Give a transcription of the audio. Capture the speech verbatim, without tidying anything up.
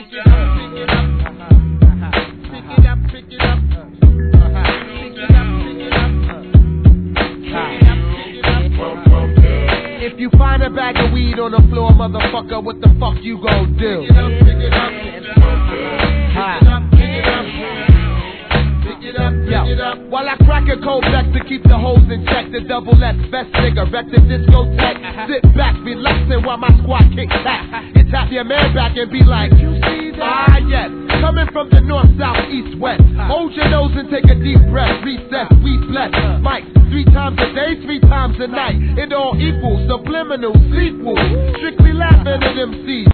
pick it up, pick it up. Pick it up, pick it up. Pick it up, pick it up. Pick it up, pick it up. If you find a bag of weed on the floor, motherfucker, what the fuck you gon' do? Pick it up, pick it up. Pick it up, pick it up. Pick it up, pick it up. While I crack a cold back to keep the hoes in check, the double S best nigga, wreck the discotheque. Sit back, relaxing while my squad kicks back. You tap your man back and be like, you see that? Ah, yes. Coming from the north, south, east, west. Hold your nose and take a deep breath. Recess, we bless. Mike, three times a day, three times a night. It all equals subliminal sequel. Strictly laughing at M Cs.